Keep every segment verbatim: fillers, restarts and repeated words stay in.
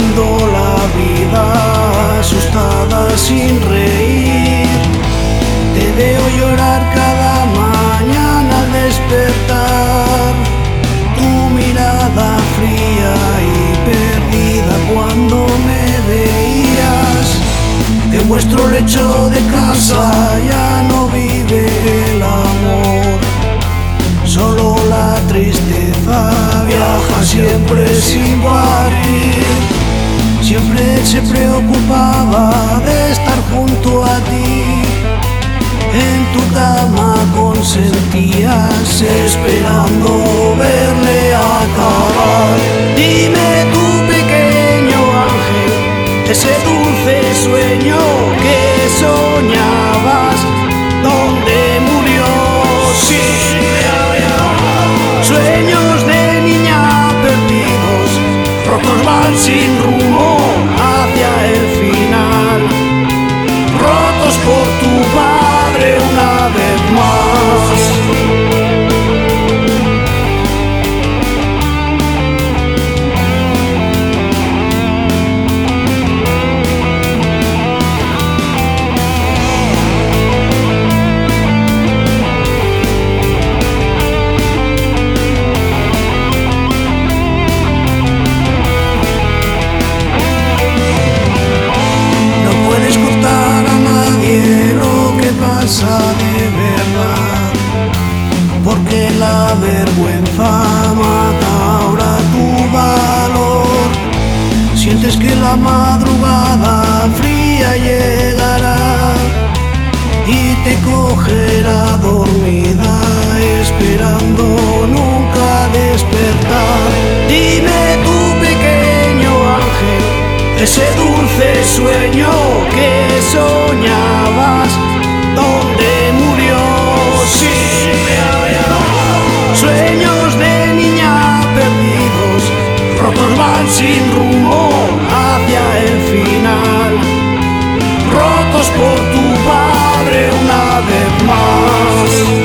mirando la vida asustada sin reír. Te veo llorar cada mañana al despertar, tu mirada fría y perdida cuando me veías. En vuestro lecho de casa ya no vive el amor, solo la tristeza viaja siempre sin partir. Siempre se preocupaba de estar junto a ti, en tu cama consentías esperando verle acabar. Dime tu pequeño ángel, ese dulce sueño que soñabas, ¿dónde murió? Sí, sueños de niña perdidos, rotos van sin rumbo hacia el final, rotos por tu padre una vez más. De verdad, porque la vergüenza mata ahora tu valor. Sientes que la madrugada fría llegará y te cogerá dormida esperando nunca despertar. Dime tu pequeño ángel, ese dulce sueño que soñabas, ¿dónde murió? Sí, sueños de niña perdidos, rotos van sin rumbo hacia el final, rotos por tu padre una vez más.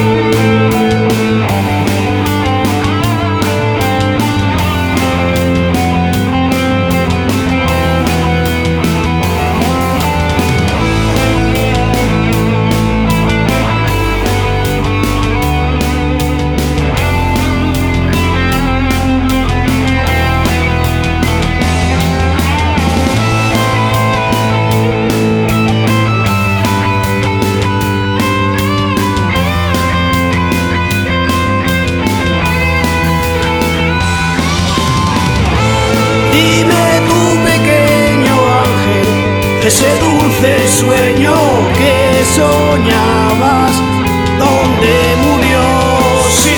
Ese dulce sueño que soñabas, ¿dónde murió? Sí,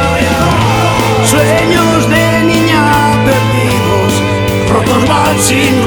sueños de niña perdidos, rotos van sin